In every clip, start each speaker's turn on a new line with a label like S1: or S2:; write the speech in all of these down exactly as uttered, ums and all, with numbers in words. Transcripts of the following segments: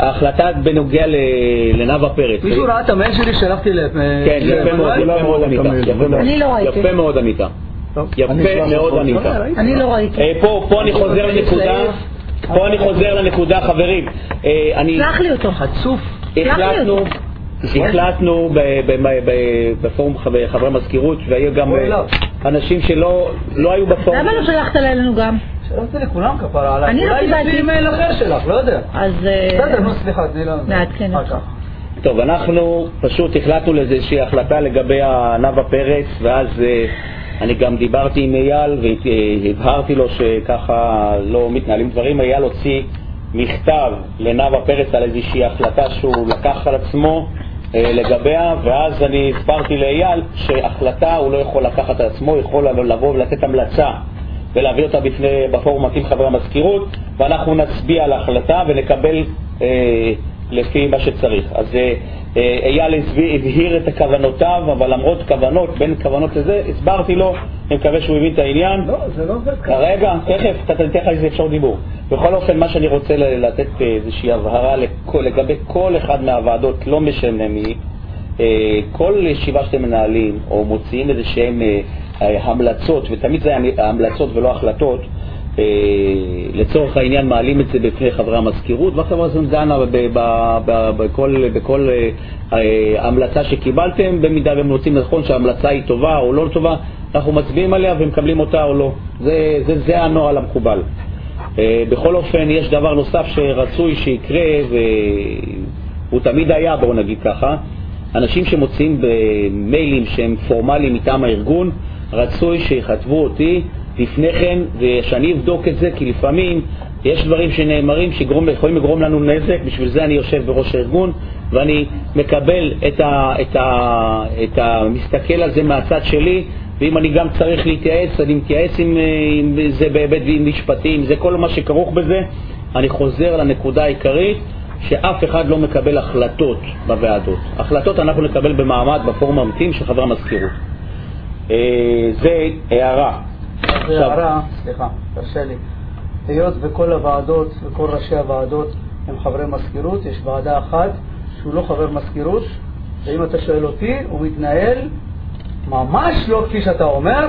S1: ההחלטה בנוגע לנאוה פרץ.
S2: מישהו ראה את המייל שלי שלחתי ל...
S1: כן, יפה מאוד ענית.
S3: אני לא ראיתי.
S1: יפה מאוד ענית. יפה מאוד ענית.
S3: אני לא ראיתי.
S1: פה אני חוזר לנקודה, פה אני חוזר לנקודה, חברים.
S3: שלח לי אותו.
S2: חצוף.
S1: החלטנו, החלטנו בפורום חברי מזכירות, והיו גם אנשים שלא היו בפורום.
S3: למה לא שלחת אלינו גם?
S2: שלחתי לכולם כפרה עליי.
S3: אני לא קיבלתי.
S2: אולי יש לי מייל אחר שלך, לא יודע.
S3: אז...
S2: בסדר, נו סליחה, תני לנו.
S3: נעדכן אותך.
S1: טוב, אנחנו פשוט החלטנו לאיזושהי החלטה לגבי נאוה פרץ, ואז אני גם דיברתי עם אייל והבהרתי לו שככה לא מתנהלים דברים. אייל הוציא מכתב לנאוה פרץ על איזושהי החלטה שהוא לקח על עצמו לגביה, ואז אני הסברתי לאייל שהחלטה הוא לא יכול לקחת על עצמו, יכול לבוא ולתת המלצה ולהביא אותה בפני, בפורום מתאים חברי המזכירות, ואנחנו נצביע על ההחלטה ונקבל אה, לפי מה שצריך. אז אה, אייל הבהיר את כוונותיו, אבל למרות כוונות, בין כוונות לזה, הסברתי לו, אני מקווה שהוא הבין את העניין.
S2: לא, זה לא עובד ככה.
S1: רגע, תכף, תתן לך איזה אפשר דיבור. בכל אופן, מה שאני רוצה לתת איזושהי הבהרה לגבי כל אחד מהוועדות, לא משנה מי, אה, כל ישיבה שאתם מנהלים, או מוציאים איזה שהם אה, המלצות, ותמיד זה המלצות ולא החלטות, אה, לצורך העניין מעלים את זה בפני חברי המזכירות, והחברה הזאת דנה בכל, בכל אה, המלצה שקיבלתם, במידה והם רוצים נכון שההמלצה היא טובה או לא טובה, אנחנו מצביעים עליה ומקבלים אותה או לא. זה, זה, זה הנוהל המקובל. אה, בכל אופן, יש דבר נוסף שרצוי שיקרה, והוא תמיד היה, בואו נגיד ככה, אנשים שמוצאים במיילים שהם פורמליים מטעם הארגון, רצוי שיכתבו אותי לפני כן, ושאני אבדוק את זה, כי לפעמים יש דברים שנאמרים שיכולים לגרום לנו נזק. בשביל זה אני יושב בראש הארגון, ואני מקבל את ה, את ה, את ה, מסתכל על זה מהצד שלי, ואם אני גם צריך להתייעץ, אני מתייעץ עם, עם זה בהיבט משפטי, זה כל מה שכרוך בזה. אני חוזר לנקודה העיקרית, שאף אחד לא מקבל החלטות בוועדות. החלטות אנחנו נקבל במעמד בפורום המתאים של חברי המזכירות. זה הערה.
S2: זה הערה, סליחה, תרשה לי. היות בכל הוועדות וכל ראשי הוועדות הם חברי מזכירות, יש ועדה אחת שהוא לא חבר מזכירות, ואם אתה שואל אותי, הוא מתנהל ממש לא כפי שאתה אומר,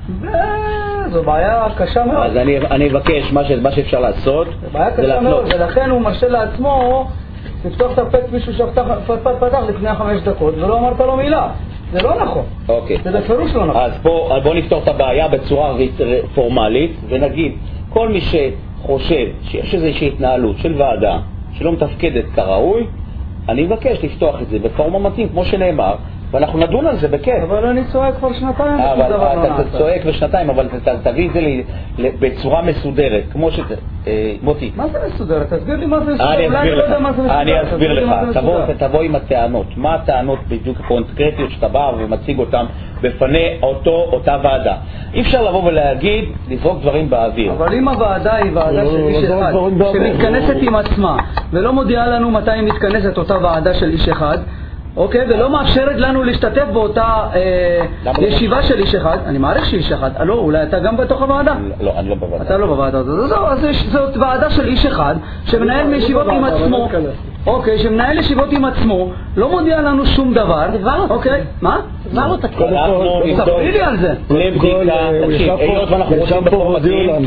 S2: וזו בעיה קשה מאוד.
S1: אז אני, אני אבקש מה, ש, מה שאפשר לעשות.
S2: זו בעיה קשה מאוד, ולכן הוא מרשה לעצמו לפתוח את הפת מישהו שפתח לפני חמש דקות, ולא אמרת לו מילה. זה לא נכון.
S1: אוקיי.
S2: זה בפירוש לא נכון.
S1: אז בוא, בוא נפתור את הבעיה בצורה פורמלית, ונגיד, כל מי שחושב שיש איזושהי התנהלות של ועדה שלא מתפקדת כראוי, אני מבקש לפתוח את זה בפורום המתאים, כמו שנאמר, ואנחנו נדון על זה בכיף.
S2: אבל אני צועק כבר שנתיים.
S1: אבל אתה צועק בשנתיים, אבל תביא את זה בצורה מסודרת, כמו ש... מוטי.
S2: מה זה מסודרת? תסביר לי מה זה מסודרת.
S1: אני אסביר לך, אני אסביר לך. תבוא עם הטענות. מה הטענות בדיוק הקונקרטיות שאתה בא ומציג אותן בפני אותה ועדה. אי אפשר לבוא ולהגיד, לזרוק דברים באוויר.
S2: אבל אם הוועדה היא ועדה של איש אחד, שמתכנסת עם עצמה, ולא מודיעה לנו מתי היא מתכנסת אותה ועדה של איש אחד, אוקיי, ולא מאפשרת לנו להשתתף באותה ישיבה של איש אחד. אני מעריך שאיש אחד. לא, אולי אתה גם בתוך הוועדה?
S1: לא, אני לא בוועדה.
S2: אתה לא בוועדה. אז זאת ועדה של איש אחד שמנהל ישיבות עם עצמו. אוקיי, שמנהל ישיבות עם עצמו, לא מודיע לנו שום דבר. אוקיי, מה?
S3: דבר אותה.
S2: תספרי לי על זה.
S1: לבדיקה, היות ואנחנו רוצים בפורום מתאים,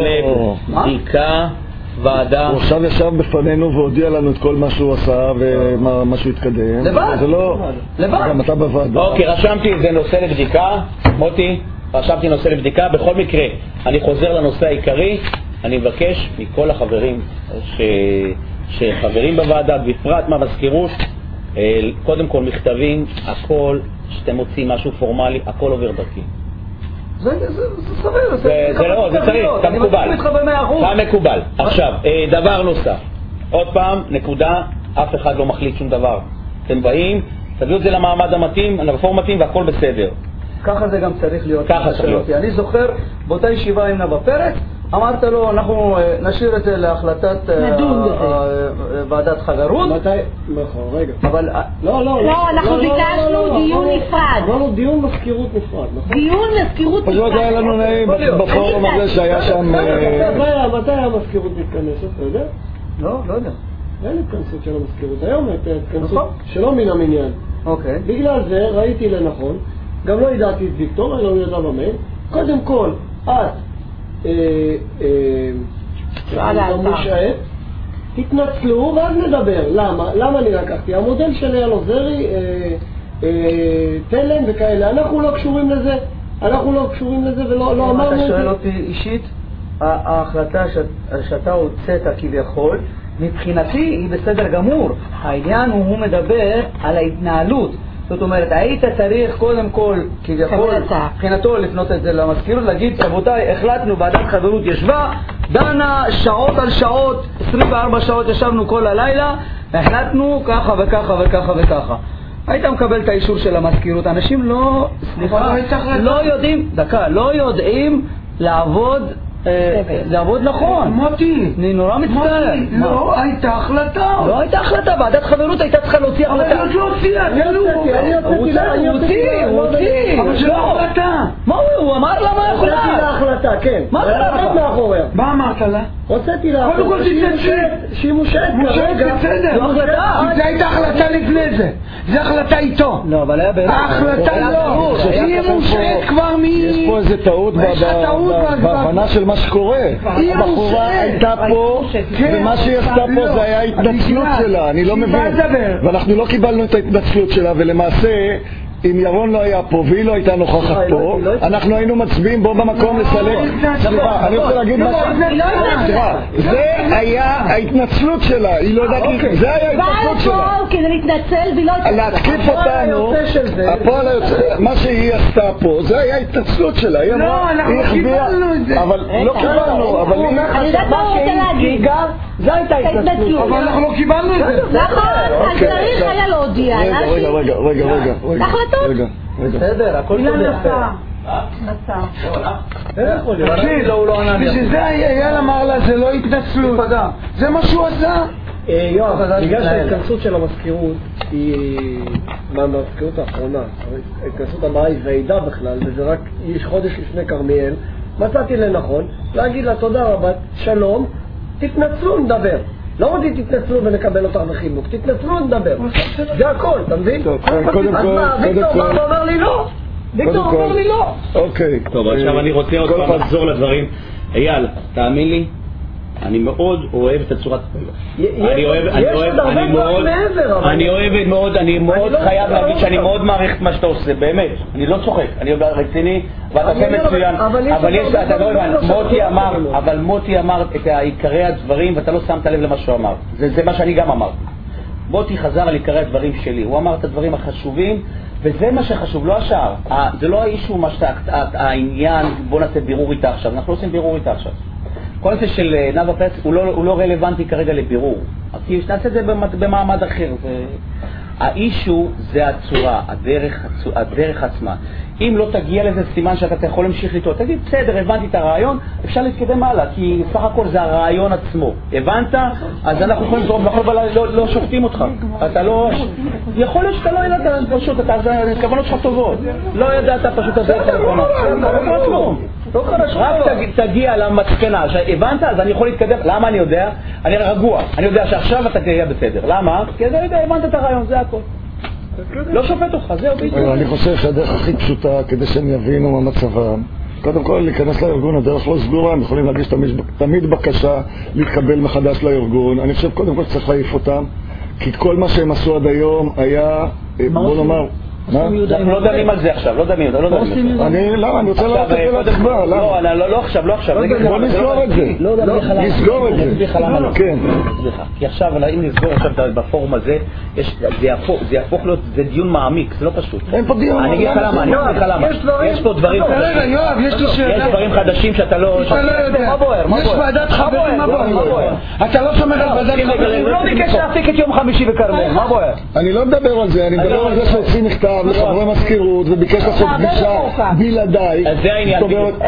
S1: לבדיקה ועדה.
S4: הוא עכשיו ישב בפנינו והודיע לנו את כל מה שהוא עשה ומה שהוא התקדם.
S2: לבד.
S4: זה לא...
S2: לבד.
S4: גם אתה בוועדה.
S1: אוקיי, רשמתי את זה נושא לבדיקה. מוטי, רשמתי נושא לבדיקה. בכל מקרה, אני חוזר לנושא העיקרי. אני מבקש מכל החברים ש... שחברים בוועדה, בפרט מהמזכירות, קודם כל מכתבים, הכל, שאתם מוצאים משהו פורמלי, הכל עובר דרכי.
S2: זה סביר,
S1: זה לא, זה צריך, אתה מקובל, אתה מקובל. עכשיו, דבר נוסף, עוד פעם, נקודה, אף אחד לא מחליט שום דבר. אתם באים, תביאו את זה למעמד המתאים, לפורום מתאים והכל בסדר.
S2: ככה זה גם צריך להיות.
S1: ככה צריך להיות.
S2: אני זוכר, באותה ישיבה עם נאוה פרץ, אמרת לו, אנחנו נשאיר את זה להחלטת ועדת חברות.
S4: מתי? נכון, רגע.
S2: אבל...
S3: לא, לא. לא, אנחנו ביקשנו דיון נפרד.
S4: אמרנו דיון מזכירות נפרד, נכון?
S3: דיון מזכירות נפרד.
S4: פשוט היה לנו נעים בפורום הזה שהיה שם...
S5: מתי המזכירות מתכנסת, אתה יודע?
S2: לא, לא יודע.
S5: אין התכנסות של המזכירות, היום הייתה התכנסות שלא מן המניין.
S2: אוקיי.
S5: בגלל זה ראיתי לנכון, גם לא ידעתי את ויקטור, אני לא ידע במייל, קודם כל, את, המושעת, תתנצלו ואז נדבר. למה? למה אני לקחתי? המודל של אייל עוזרי, תלם וכאלה, אנחנו לא קשורים לזה, אנחנו לא קשורים לזה ולא אמרנו את זה.
S2: אתה שואל אותי אישית, ההחלטה שאתה הוצאת כביכול, מבחינתי היא בסדר גמור. העניין הוא, הוא מדבר על ההתנהלות. זאת אומרת, היית צריך קודם כל, כביכול, מבחינתו לפנות את זה למזכירות, להגיד, רבותיי, החלטנו, ועדת חברות ישבה, דנה שעות על שעות, עשרים וארבע שעות ישבנו כל הלילה, החלטנו ככה וככה וככה וככה. היית מקבל את האישור של המזכירות. אנשים לא, סליחה, לא יודעים, דקה, לא יודעים לעבוד, לעבוד נכון.
S5: מוטי,
S2: אני נורא מצטער.
S5: לא הייתה החלטה.
S2: לא הייתה החלטה, ועדת חברות הייתה צריכה להוציא החלטה.
S5: אבל לא הוציאה, אני הוצאתי, אני הוצאתי,
S2: הוא הוציא, הוא הוציא.
S5: אבל שלא החלטה.
S2: מה הוא, הוא אמר לה מה יכולה?
S5: הוצאתי לה החלטה, כן.
S2: מה זה לך?
S5: מאחוריה.
S6: מה אמרת לה?
S5: הוצאתי לה
S6: קודם כל תתנצלי.
S5: שהיא מושעת כרגע.
S6: בסדר.
S2: זו החלטה.
S6: זה הייתה החלטה לפני זה. זה החלטה איתו.
S2: לא, אבל היה באמת.
S6: ההחלטה לא. היא מושעת כבר מ...
S4: יש פה איזה טעות בהבנה של מה שקורה. הבחורה הייתה פה, ומה שהיא עשתה פה זה היה ההתנצלות שלה, אני לא מבין. ואנחנו לא קיבלנו את ההתנצלות שלה, ולמעשה אם ירון לא היה פה והיא לא הייתה נוכחת פה, אנחנו היינו מצביעים בו במקום לסלק. סליחה, אני רוצה להגיד משהו. סליחה, זה היה ההתנצלות שלה, היא לא יודעת, זה היה ההתנצלות שלה.
S3: באה לפה כדי להתנצל והיא לא התנצלה.
S4: להתקיף אותנו, הפועל היוצא, מה שהיא עשתה פה, זה היה ההתנצלות שלה.
S6: לא, אנחנו לא קיבלנו את זה.
S4: אבל לא קיבלנו, אבל היא...
S3: אני יודעת מה הוא רוצה להגיד.
S5: זה הייתה התנצלות.
S6: אבל אנחנו לא קיבלנו את זה.
S3: נכון, אז צריך היה להודיע.
S4: רגע, רגע, רגע, רגע, רגע. רגע, רגע.
S2: בסדר, הכל טוב.
S3: נסע.
S6: בשביל זה אייל אמר לה, זה לא התנצלות. זה מה שהוא עשה.
S5: יואב, בגלל שההתכנסות של המזכירות היא מהמזכירות האחרונה, ההתכנסות הבאה היא ועידה בכלל, וזה רק יש חודש לפני כרמיאל, מצאתי לנכון להגיד לה תודה רבה, שלום, תתנצלו נדבר. לא רוצים תתנצלו ונקבל אותך בחיבוק, תתנצלו נדבר. זה הכל, אתה מבין?
S4: קודם כל,
S5: אז מה, ויקטור בא ואומר לי לא. ויקטור אומר לי לא.
S4: אוקיי.
S1: טוב, עכשיו אני רוצה עוד פעם לחזור לדברים. אייל, תאמין לי, אני מאוד אוהב את הצורת... אני אוהב, אני אוהב, אני מאוד, אני אוהב מאוד, אני מאוד חייב להגיד שאני מאוד מעריך את מה שאתה עושה, באמת. אני לא צוחק, אני רציני, ואתה עושה מצוין. אבל יש, אתה לא הבנת, מוטי אמר, אבל מוטי אמר את עיקרי הדברים, ואתה לא שמת לב למה שהוא אמר. זה מה שאני גם אמרתי. מוטי חזר על עיקרי הדברים שלי, הוא אמר את הדברים החשובים, וזה מה שחשוב, לא השאר. זה לא האישו, העניין, בוא נעשה בירור איתה עכשיו, אנחנו לא עושים בירור איתה עכשיו. כל זה של נאוה פרץ הוא לא, הוא לא רלוונטי כרגע לבירור. כי נעשה את זה במעמד אחר. זה... האישו זה הצורה, הדרך, הדרך עצמה. אם לא תגיע לזה סימן שאתה יכול להמשיך איתו, תגיד, בסדר, הבנתי את הרעיון, אפשר להתקדם הלאה, כי סך הכל זה הרעיון עצמו. הבנת? אז אנחנו יכולים לזרום, אנחנו לא, לא שופטים אותך. אתה לא... יכול להיות שאתה לא ידעת פשוט, אתה, הכוונות שלך טובות. לא ידעת פשוט את זה נכונה. רק תגיע למסקנה, הבנת? אז אני יכול להתקדם. למה אני יודע? אני רגוע. אני יודע שעכשיו אתה תהיה בסדר. למה? כי אתה יודע, הבנת את הרעיון, זה הכל. לא שופט אותך, זהו בדיוק.
S4: אני חושב שהדרך הכי פשוטה כדי שהם יבינו מה מצבם, קודם כל להיכנס לארגון, הדרך לא סגורה, הם יכולים להגיש תמיד בקשה להתקבל מחדש לארגון. אני חושב קודם כל שצריך להעיף אותם, כי כל מה שהם עשו עד היום היה, בוא נאמר,
S1: אנחנו לא דנים על זה עכשיו, לא דנים, לא דנים.
S4: אני, לא, אני רוצה לראות את זה להצבעה, למה?
S1: לא, לא עכשיו, לא עכשיו.
S4: בוא נסגור את זה. נסגור את זה. כן.
S1: כי עכשיו, אם נסגור עכשיו בפורום הזה, זה יהפוך להיות, זה דיון מעמיק, זה לא פשוט.
S4: אין פה דיון.
S1: אני אגיד לך למה, אני אגיד לך למה. יש פה דברים חדשים. יש דברים חדשים שאתה לא...
S6: מה בוער? יש ועדת חברים, מה בוער? אתה לא שומר על ועדת חברים.
S2: לא ביקש להפסיק את יום חמישי בכרמל, מה בוער?
S4: אני לא מדבר על זה, אני מדבר על זה שעושים מכתב לחברי מזכירות וביקש לעשות פגישה בלעדיי.
S1: אז זה העניין.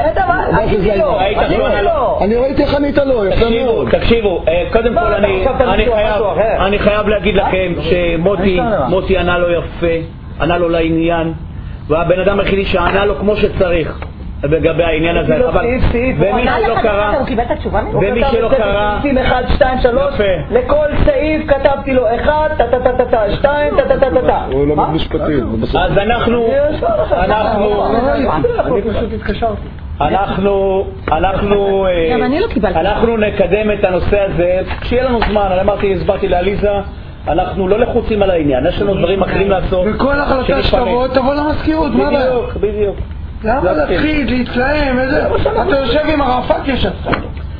S4: אני ראיתי איך ענית לו, יפה מאוד.
S1: תקשיבו, קודם כל אני חייב להגיד לכם שמוטי ענה לו יפה, ענה לו לעניין, והבן אדם היחידי שענה לו כמו שצריך. לגבי העניין הזה, אבל ומי שלא קרא,
S3: הוא קיבל את התשובה ממנו?
S1: ומי שלא קרא,
S2: סעיפים אחד, שתיים, שלוש, לכל סעיף כתבתי לו אחד, טה-טה-טה-טה, שתיים, טה-טה-טה-טה.
S4: הוא לא משפטים.
S1: אז אנחנו, אנחנו,
S5: אני פשוט התקשרתי.
S1: אנחנו, אנחנו,
S3: גם אני לא קיבלתי.
S1: אנחנו נקדם את הנושא הזה כשיהיה לנו זמן. אני אמרתי, הסברתי לעליזה, אנחנו לא לחוצים על העניין, יש לנו דברים אחרים לעשות.
S6: וכל החלטה שתבוא, תבוא למזכירות, מה הבעיה?
S1: בדיוק, בדיוק.
S6: למה להתחיל, להתלהם, איזה... אתה יושב עם ערפאת ישבת.